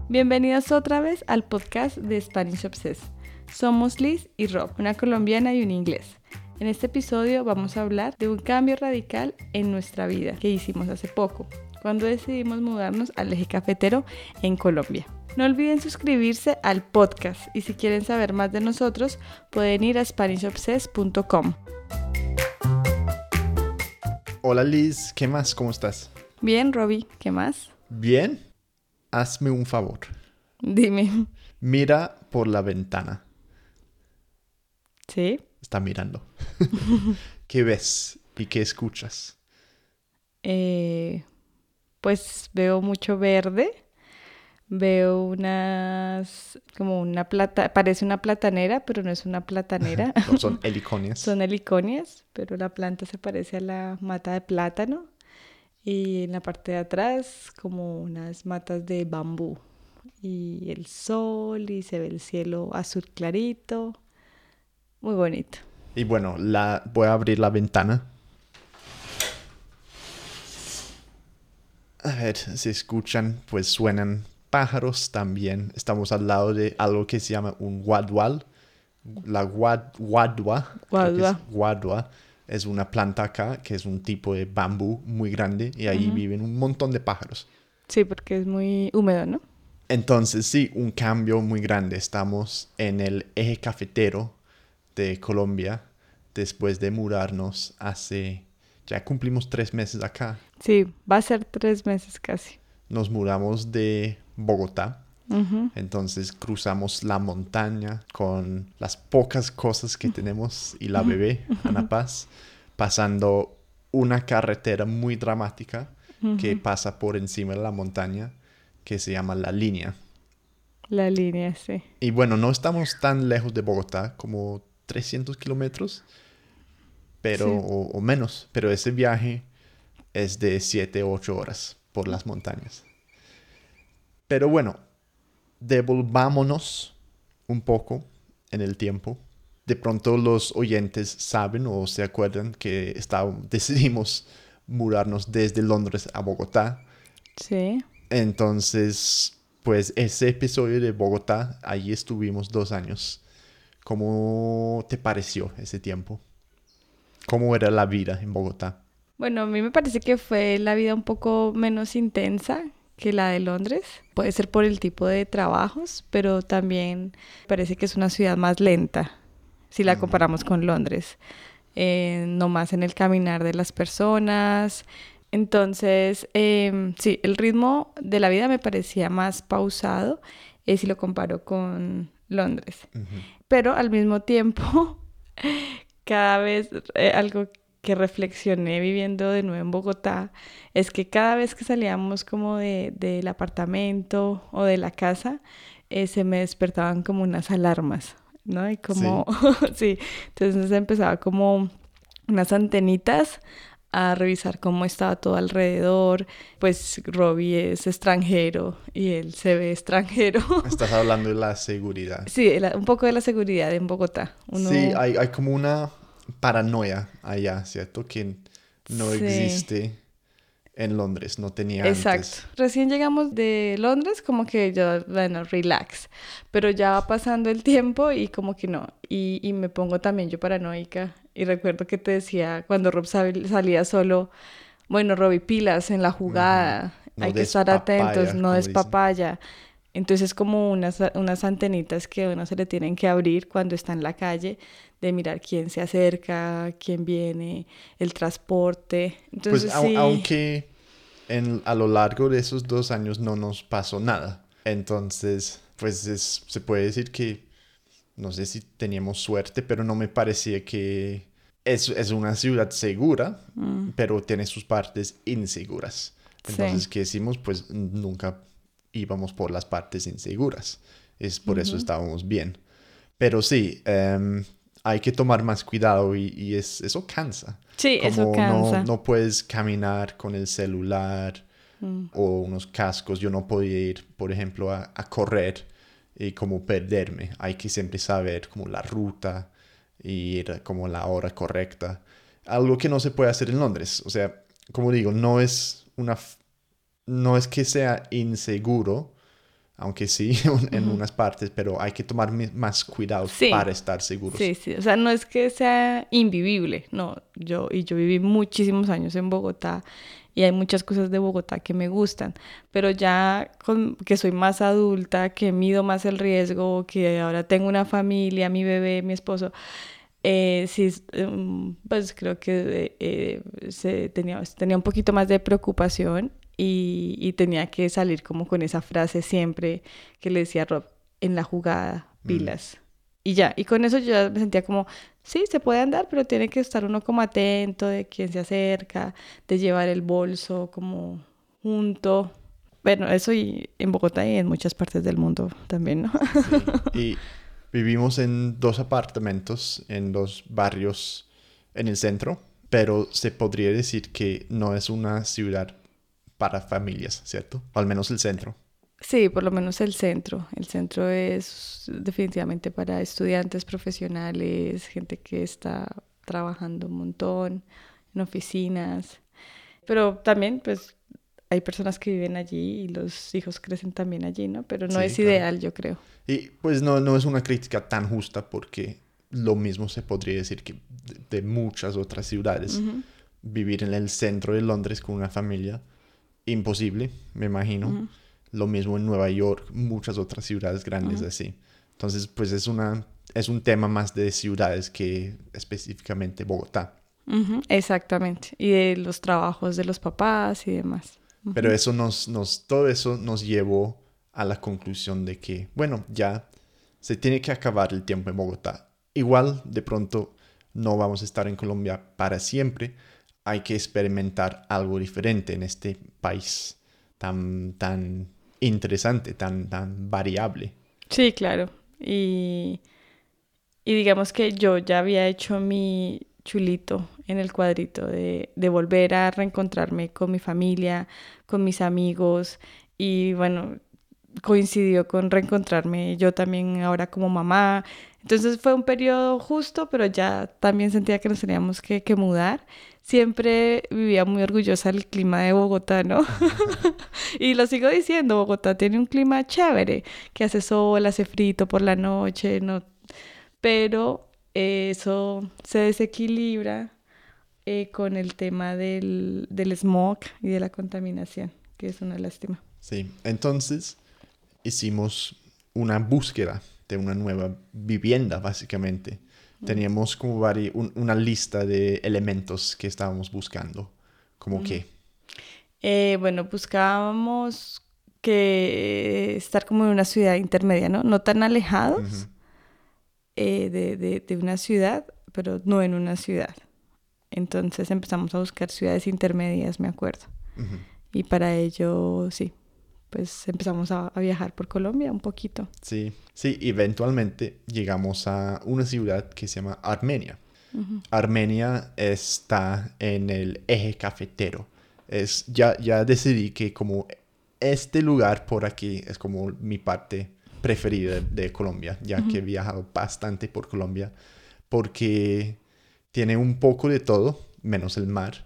Bienvenidos otra vez al podcast de Spanish Obsessed. Somos Liz y Rob, una colombiana y un inglés. En este episodio vamos a hablar de un cambio radical en nuestra vida que hicimos hace poco, cuando decidimos mudarnos al eje cafetero en Colombia. No olviden suscribirse al podcast y si quieren saber más de nosotros pueden ir a SpanishObsessed.com. Hola Liz, ¿qué más? ¿Cómo estás? Bien, Robbie, ¿qué más? Bien. Hazme un favor. Dime. Mira por la ventana. ¿Sí? Está mirando. ¿Qué ves y qué escuchas? Pues veo mucho verde. Veo parece una platanera, pero no es una platanera. No, son heliconias. Son heliconias, pero la planta se parece a la mata de plátano. Y en la parte de atrás, como unas matas de bambú. Y el sol, y se ve el cielo azul clarito. Muy bonito. Y bueno, voy a abrir la ventana. A ver, si escuchan, pues suenan pájaros también. Estamos al lado de algo que se llama un guadual. La guadua. Creo que es guadua. Es una planta acá que es un tipo de bambú muy grande y ahí viven un montón de pájaros. Sí, porque es muy húmedo, ¿no? Entonces sí, un cambio muy grande. Estamos en el eje cafetero de Colombia después de mudarnos ya cumplimos 3 meses acá. Sí, va a ser 3 meses casi. Nos mudamos de Bogotá. Uh-huh. Entonces cruzamos la montaña con las pocas cosas que tenemos y la bebé, Ana Paz, pasando una carretera muy dramática que pasa por encima de la montaña que se llama La Línea. La línea, sí. Y bueno, no estamos tan lejos de Bogotá, como 300 kilómetros, pero, Sí. o menos. Pero ese viaje es de 7 o 8 horas por las montañas. Pero bueno, devolvámonos un poco en el tiempo. De pronto los oyentes saben o se acuerdan que decidimos mudarnos desde Londres a Bogotá. Sí. Entonces, pues ese episodio de Bogotá, ahí estuvimos 2 años. ¿Cómo te pareció ese tiempo? ¿Cómo era la vida en Bogotá? Bueno, a mí me parece que fue la vida un poco menos intensa que la de Londres. Puede ser por el tipo de trabajos, pero también parece que es una ciudad más lenta si la comparamos con Londres. No más en el caminar de las personas. Entonces, sí, el ritmo de la vida me parecía más pausado si lo comparo con Londres. Uh-huh. Pero al mismo tiempo, cada vez algo que reflexioné viviendo de nuevo en Bogotá es que cada vez que salíamos como del apartamento o de la casa, se me despertaban como unas alarmas, ¿no? Y como, sí, entonces empezaba como unas antenitas a revisar cómo estaba todo alrededor. Pues Robbie es extranjero y él se ve extranjero. Estás hablando de la seguridad. Sí, un poco de la seguridad en Bogotá. Sí, hay como una paranoia allá, ¿cierto? Que no Sí. existe en Londres, no tenía Exacto. antes. Recién llegamos de Londres, como que yo, bueno, relax. Pero ya va pasando el tiempo y como que no. Y me pongo también yo paranoica. Y recuerdo que te decía, cuando Rob salía solo, bueno, Robbie, pilas en la jugada. No Hay que des estar atentos, papaya, no como des dicen. papaya. Entonces como unas antenitas que a uno se le tienen que abrir cuando está en la calle, de mirar quién se acerca, quién viene, el transporte. Entonces Pues sí. aunque a lo largo de esos 2 años no nos pasó nada. Entonces, pues se puede decir que, no sé si teníamos suerte, pero no me parecía que es una ciudad segura, pero tiene sus partes inseguras. Entonces, Sí. ¿qué hicimos? Pues nunca íbamos por las partes inseguras. Es por eso estábamos bien. Pero sí, hay que tomar más cuidado y eso cansa. Sí, eso Como cansa. no puedes caminar con el celular o unos cascos. Yo no podía ir, por ejemplo, a correr y como perderme. Hay que siempre saber como la ruta y ir como la hora correcta. Algo que no se puede hacer en Londres. O sea, como digo, no es que sea inseguro aunque sí en unas partes, pero hay que tomar más cuidados Sí, para estar seguros. sí, sí. O sea, no es que sea invivible, no. Yo viví muchísimos años en Bogotá y hay muchas cosas de Bogotá que me gustan, pero ya que soy más adulta, que mido más el riesgo, que ahora tengo una familia, mi bebé, mi esposo, sí, pues creo que tenía un poquito más de preocupación y tenía que salir como con esa frase siempre que le decía a Rob, en la jugada, Mm, pilas. Y ya, y con eso yo ya me sentía como, sí, se puede andar, pero tiene que estar uno como atento de quién se acerca, de llevar el bolso como junto. Bueno, eso y en Bogotá y en muchas partes del mundo también, ¿no? sí, y vivimos en 2 apartamentos en 2 barrios en el centro, pero se podría decir que no es una ciudad para familias, ¿cierto? O al menos el centro. Sí, por lo menos el centro. El centro es definitivamente para estudiantes profesionales, gente que está trabajando un montón en oficinas. Pero también, pues, hay personas que viven allí y los hijos crecen también allí, ¿no? Pero no Sí, es claro. ideal, yo creo. Y pues no es una crítica tan justa porque lo mismo se podría decir que de muchas otras ciudades. Ujú, Vivir en el centro de Londres con una familia, imposible, me imagino. ujú, Lo mismo en Nueva York, muchas otras ciudades grandes ujú, así. Entonces, pues es un tema más de ciudades que específicamente Bogotá. ujú, exactamente. Y de los trabajos de los papás y demás. Pero Ujú, eso todo eso nos llevó a la conclusión de que, bueno, ya se tiene que acabar el tiempo en Bogotá. Igual, de pronto, no vamos a estar en Colombia para siempre. Hay que experimentar algo diferente en este país tan interesante, tan variable. sí, claro. Y digamos que yo ya había hecho mi chulito en el cuadrito de volver a reencontrarme con mi familia, con mis amigos y bueno, coincidió con reencontrarme yo también ahora como mamá. Entonces fue un periodo justo, pero ya también sentía que nos teníamos que mudar. Siempre vivía muy orgullosa del clima de Bogotá, ¿no? Y lo sigo diciendo, Bogotá tiene un clima chévere, que hace sol, hace frito por la noche, no, pero eso se desequilibra con el tema del smog y de la contaminación, que es una lástima. Sí, entonces hicimos una búsqueda de una nueva vivienda, básicamente. Mm, Teníamos como una lista de elementos que estábamos buscando. Como ujú. que, Bueno, buscábamos que estar como en una ciudad intermedia, ¿no? No tan ujú, alejados de una ciudad, pero no en una ciudad. Entonces empezamos a buscar ciudades intermedias, me acuerdo. ujú. Y para ello, sí, pues empezamos a viajar por Colombia un poquito. Sí, sí, eventualmente llegamos a una ciudad que se llama Armenia. Ujú, Armenia está en el eje cafetero. Ya decidí que como este lugar por aquí es como mi parte preferida de Colombia, ya que ujú, he viajado bastante por Colombia, porque tiene un poco de todo, menos el mar,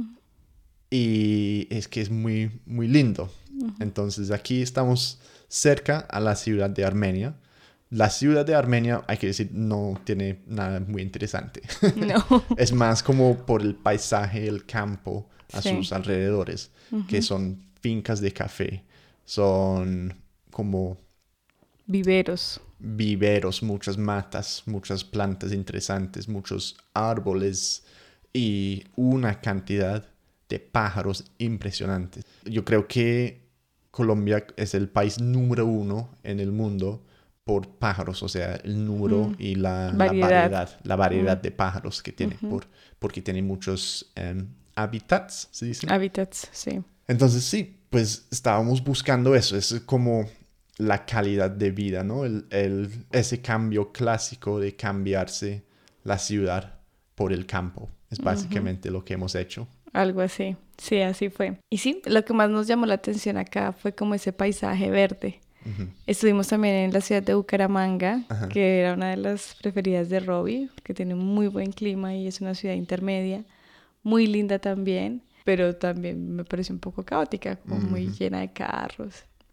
y es que es muy, muy lindo. ujú. Entonces aquí estamos cerca a la ciudad de Armenia. La ciudad de Armenia, hay que decir, no tiene nada muy interesante. No, Es más como por el paisaje, el campo a sí. sus alrededores, que Ujú. son fincas de café, son como Viveros. viveros, muchas matas, muchas plantas interesantes, muchos árboles y una cantidad de pájaros impresionantes. Yo creo que Colombia es el país número 1 en el mundo por pájaros, o sea, el número Mm, y variedad. la Mm, variedad de pájaros que tiene, ujú. porque tiene muchos hábitats, ¿se dice? Hábitats, sí. Entonces sí, pues estábamos buscando eso, es como la calidad de vida, ¿no? Ese cambio clásico de cambiarse la ciudad por el campo. Es Ujú. básicamente lo que hemos hecho. Algo así. Sí, así fue. Y sí, lo que más nos llamó la atención acá fue como ese paisaje verde. Ujú. Estuvimos también en la ciudad de Bucaramanga, Ajá. que era una de las preferidas de Robbie, que tiene un muy buen clima y es una ciudad intermedia, muy linda también, pero también me pareció un poco caótica, como muy Ujú. llena de carros.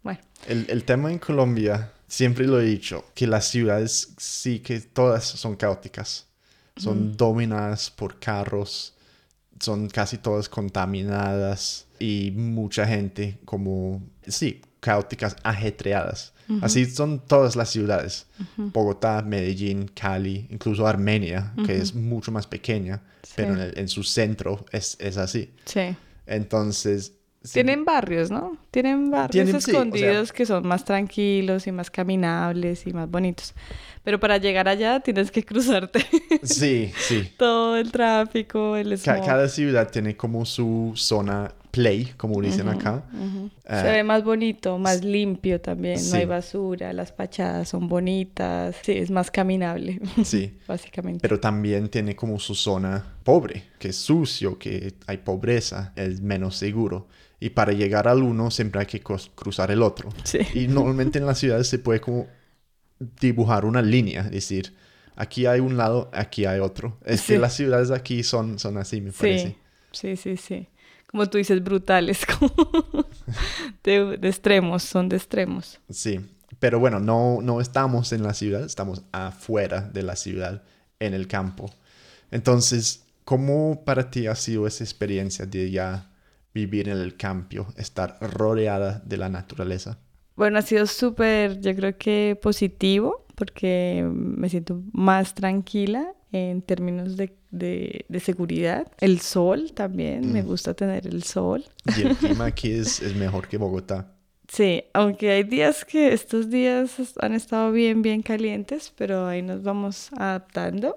bueno. El tema en Colombia, siempre lo he dicho, que las ciudades sí que todas son caóticas. Son dominadas por carros, son casi todas contaminadas y mucha gente como, sí, caóticas, ajetreadas. Así son todas las ciudades. Bogotá, Medellín, Cali, incluso Armenia, que es mucho más pequeña, Sí. pero en su centro es así. Sí. Entonces, sí, Tienen barrios, ¿no? Tienen barrios sí, o sea, escondidos que son más tranquilos y más caminables y más bonitos. Pero para llegar allá tienes que cruzarte sí, sí. todo el tráfico, el smog. Cada ciudad tiene como su zona play, como dicen acá. Se ve más bonito, más limpio también. No hay Sí, basura, las fachadas son bonitas. Sí, es más caminable, sí. básicamente. Pero también tiene como su zona pobre, que es sucio, que hay pobreza, es menos seguro. Y para llegar al uno siempre hay que cruzar el otro. Sí. Y normalmente en las ciudades se puede como dibujar una línea, es decir, aquí hay un lado, aquí hay otro. Es que Sí. las ciudades aquí son así, me parece. Sí. Como tú dices, brutales, como de extremos, son de extremos. Sí, pero bueno, no estamos en la ciudad, estamos afuera de la ciudad, en el campo. Entonces, ¿cómo para ti ha sido esa experiencia de ya vivir en el campo, estar rodeada de la naturaleza? Bueno, ha sido súper, yo creo que positivo, porque me siento más tranquila en términos de seguridad. El sol también, me Mm. gusta tener el sol. Y el clima aquí es mejor que Bogotá. Sí, aunque hay días que estos días han estado bien calientes, pero ahí nos vamos adaptando.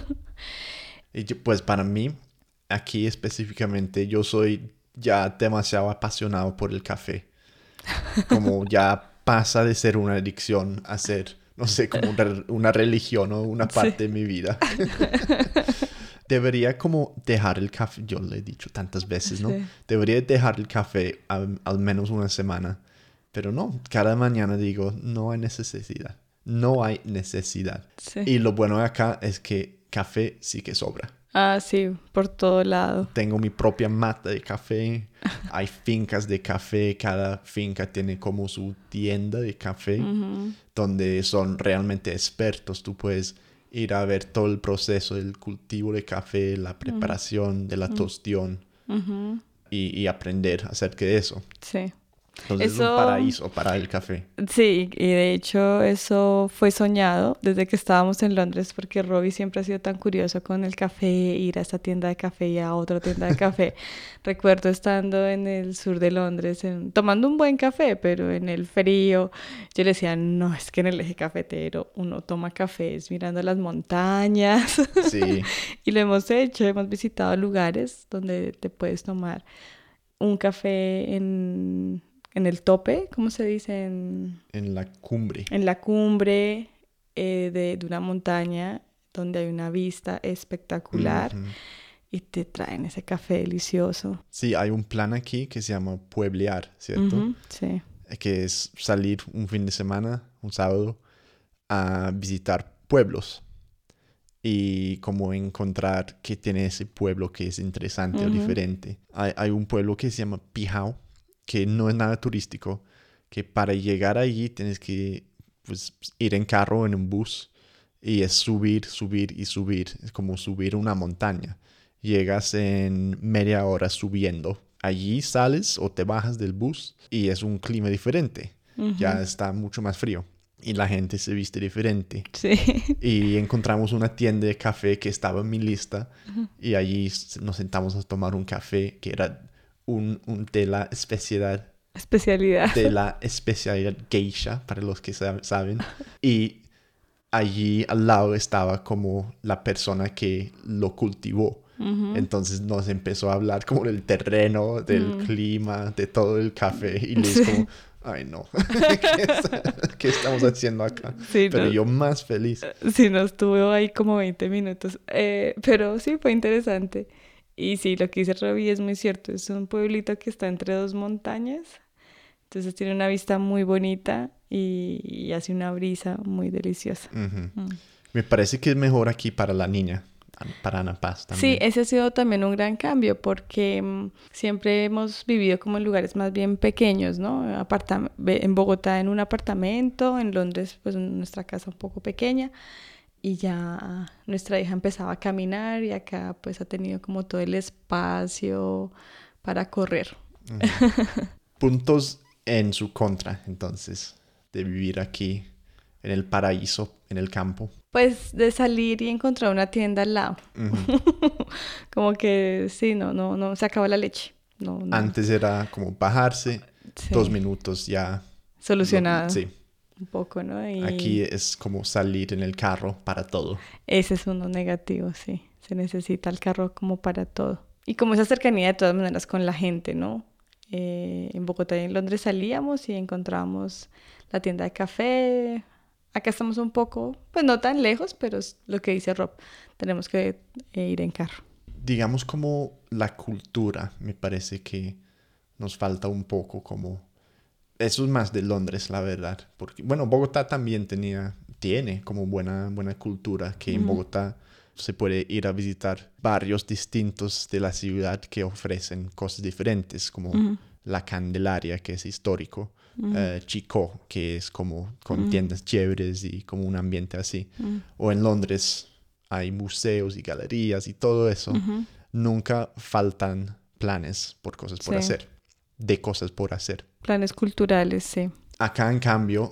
Y pues para mí, aquí específicamente, yo soy ya demasiado apasionado por el café. Como ya pasa de ser una adicción a ser, no sé, como una religión o una Sí, parte de mi vida. Debería como dejar el café, yo le he dicho tantas veces, ¿no? sí, Debería dejar el café al menos una semana. Pero no, cada mañana digo, no hay necesidad. No hay necesidad. sí. Y lo bueno de acá es que café sí que sobra. Ah, sí, por todo lado. Tengo mi propia mata de café. Hay fincas de café. Cada finca tiene como su tienda de café Ujú, donde son realmente expertos. Tú puedes ir a ver todo el proceso del cultivo de café, la preparación de la tostión ujú, y aprender acerca de eso. sí. Entonces es un Eso, paraíso para el café. sí, y de hecho eso fue soñado desde que estábamos en Londres porque Robbie siempre ha sido tan curioso con el café, ir a esta tienda de café y a otra tienda de café. Recuerdo estando en el sur de Londres tomando un buen café, pero en el frío yo le decía, no, es que en el eje cafetero uno toma cafés mirando las montañas Sí, y lo hemos hecho, hemos visitado lugares donde te puedes tomar un café en el tope, ¿cómo se dice? en la cumbre. En la cumbre de una montaña donde hay una vista espectacular Ujú. y te traen ese café delicioso. Sí, hay un plan aquí que se llama pueblear, ¿cierto? Ujú, sí. Que es salir un fin de semana, un sábado, a visitar pueblos y como encontrar qué tiene ese pueblo que es interesante o Ujú, diferente. Hay un pueblo que se llama Pijao, que no es nada turístico, que para llegar allí tienes que pues, ir en carro, en un bus, y es subir y subir. Es como subir una montaña. Llegas en media hora subiendo. Allí sales o te bajas del bus y es un clima diferente. ujú, Ya está mucho más frío y la gente se viste diferente. sí. Y encontramos una tienda de café que estaba en mi lista y allí nos sentamos a tomar un café que era un Especialidad. de la especialidad geisha, para los que saben. Y allí al lado estaba como la persona que lo cultivó. Ujú, Entonces nos empezó a hablar como del terreno, del mm, clima, de todo el café. Y Liz sí. como, ay no, ¿qué estamos haciendo acá? Sí, Pero yo más feliz. sí, nos tuvo ahí como 20 minutos. Pero sí, fue interesante. Y sí, lo que dice Robbie es muy cierto. Es un pueblito que está entre dos montañas. Entonces tiene una vista muy bonita y hace una brisa muy deliciosa. Ujú. Mm. Me parece que es mejor aquí para la niña. para Ana Paz Sí, también. ese ha sido también un gran cambio porque siempre hemos vivido como en lugares más bien pequeños, ¿no? En Bogotá en un apartamento, en Londres pues en nuestra casa un poco pequeña y ya nuestra hija empezaba a caminar y acá pues ha tenido como todo el espacio para correr. Puntos en su contra, entonces, de vivir aquí en el paraíso, en el campo. Pues de salir y encontrar una tienda al lado. Ujú. Como que sí, no, se acaba la leche. No, no. Antes era como bajarse, Sí, 2 minutos ya. solucionado Sí, un poco, ¿no? aquí Y es como salir en el carro para todo. ese es uno negativo, sí. Se necesita el carro como para todo. Y como esa cercanía de todas maneras con la gente, ¿no? En Bogotá y en Londres salíamos y encontrábamos la tienda de café. Acá estamos un poco, pues no tan lejos, pero es lo que dice Rob. Tenemos que ir en carro. Digamos como la cultura, me parece que nos falta un poco como... Eso es más de Londres, la verdad. Porque, bueno, Bogotá también tiene como buena cultura, que en Ujú, Bogotá se puede ir a visitar barrios distintos de la ciudad que ofrecen cosas diferentes, como ujú, La Candelaria, que es histórico, ujú, Chico, que es como con ujú, tiendas chéveres y como un ambiente así. ujú, O en Londres hay museos y galerías y todo eso. ujú. Nunca faltan planes por cosas por Sí, hacer, de cosas por hacer. planes culturales, sí. Acá, en cambio,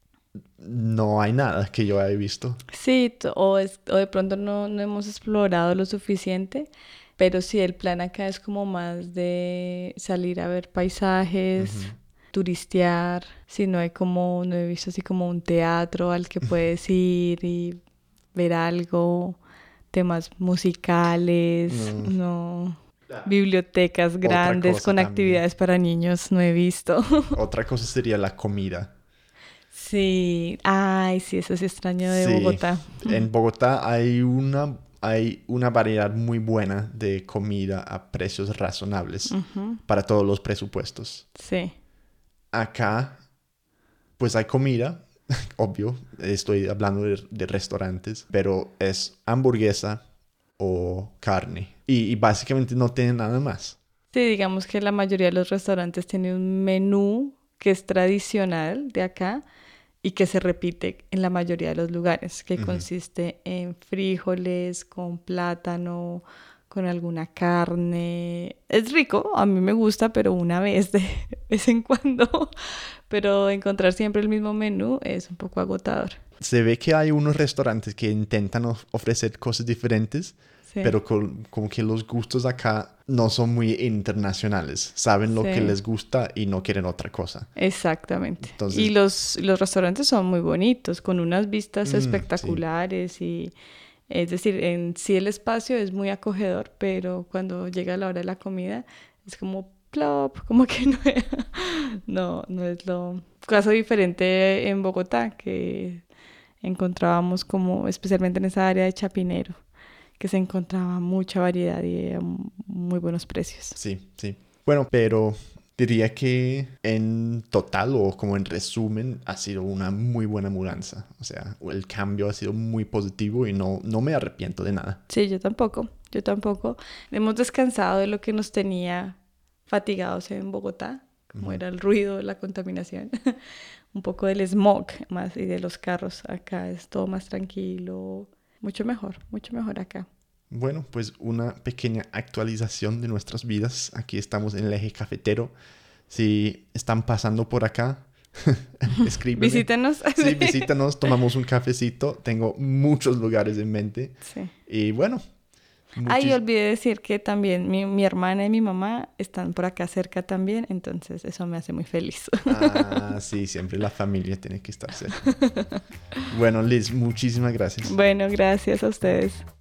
no hay nada que yo haya visto. Sí, o de pronto no hemos explorado lo suficiente, pero sí, el plan acá es como más de salir a ver paisajes, Ujú. turistear, si no hay como, no he visto así como un teatro al que puedes ir y ver algo, temas musicales, No. no, bibliotecas Otra grandes cosa con también. actividades para niños, no he visto. Otra cosa sería la comida. Sí, ay, sí, eso sí extraño de Sí, Bogotá. en Bogotá hay una variedad muy buena de comida a precios razonables Ujú, para todos los presupuestos. sí. Acá, pues hay comida, obvio, estoy hablando de restaurantes, pero es hamburguesa o carne. Y básicamente no tiene nada más. Sí, digamos que la mayoría de los restaurantes tienen un menú que es tradicional de acá y que se repite en la mayoría de los lugares, que Ujú. consiste en frijoles, con plátano, con alguna carne. Es rico, a mí me gusta, pero una vez de vez en cuando. Pero encontrar siempre el mismo menú es un poco agotador. Se ve que hay unos restaurantes que intentan ofrecer cosas diferentes, Sí, pero como que los gustos acá no son muy internacionales. Saben lo que sí. les gusta y no quieren otra cosa. Exactamente. Y Entonces, los restaurantes son muy bonitos, con unas vistas sí. espectaculares y es decir, en sí el espacio es muy acogedor, pero cuando llega la hora de la comida es como plop, como que no es lo caso diferente en Bogotá que encontrábamos como especialmente en esa área de Chapinero, que se encontraba mucha variedad y a muy buenos precios. Sí, sí. Bueno, pero diría que en total o como en resumen ha sido una muy buena mudanza. O sea, el cambio ha sido muy positivo y no me arrepiento de nada. Sí, yo tampoco. Hemos descansado de lo que nos tenía fatigados en Bogotá, como Ujú. era el ruido, la contaminación, un poco del smog más y de los carros. Acá es todo más tranquilo, mucho mejor acá. Bueno, pues una pequeña actualización de nuestras vidas. Aquí estamos en el eje cafetero. Si están pasando por acá, escríbeme. Visítenos. Sí, visítanos, tomamos un cafecito. Tengo muchos lugares en mente. Sí. Y bueno, Ay, muchis... olvidé decir que también mi hermana y mi mamá están por acá cerca también, entonces eso me hace muy feliz. Ah, sí, siempre la familia tiene que estar cerca. Bueno, Liz, muchísimas gracias. Bueno, gracias a ustedes.